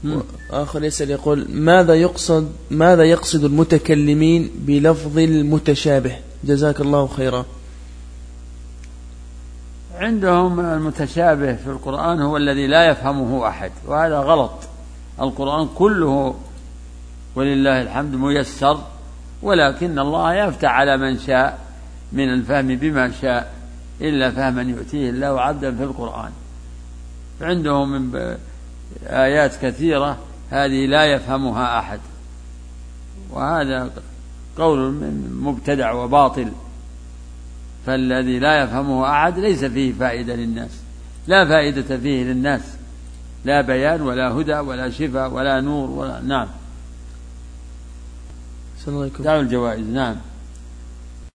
آخر يسأل يقول ماذا يقصد المتكلمين بلفظ المتشابه؟ جزاك الله خيرا. عندهم المتشابه في القرآن هو الذي لا يفهمه أحد، وهذا غلط. القرآن كله ولله الحمد ميسر، ولكن الله يفتح على من شاء من الفهم بما شاء، إلا فهما يؤتيه الله عبدا في القرآن. عندهم من آيات كثيرة هذه لا يفهمها أحد، وهذا قول مبتدع وباطل. فالذي لا يفهمه أحد ليس فيه فائدة للناس، لا فائدة فيه للناس، لا بيان ولا هدى ولا شفاء ولا نور ولا. نعم. السلام عليكم. دعوا الجوائز. نعم.